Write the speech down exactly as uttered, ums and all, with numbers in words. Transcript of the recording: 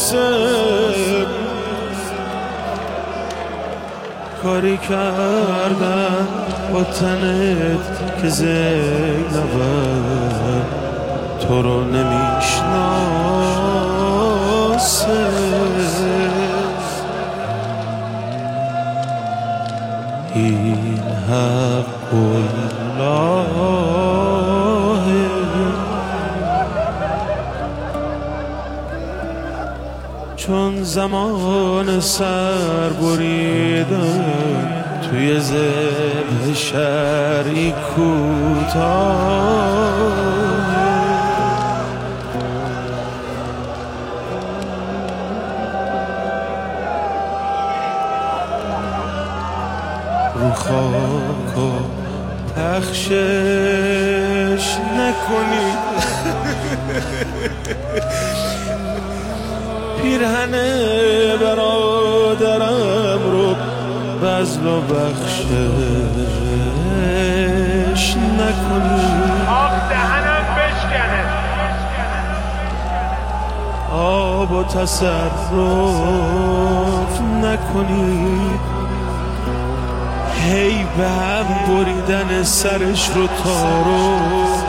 ناسب کاری کردن با تنت که زینبه تو رو نمیشناسه این حق الله چون زمان سر بریدن توی ذبح شرعی کوتاه رو خاک و پخشش نکنید پیرهن برادرم رو بذل و بخشش نکنید آب دهنم بشکنه آب و تصرف نکنید هی به هم بریدن سرش رو تارو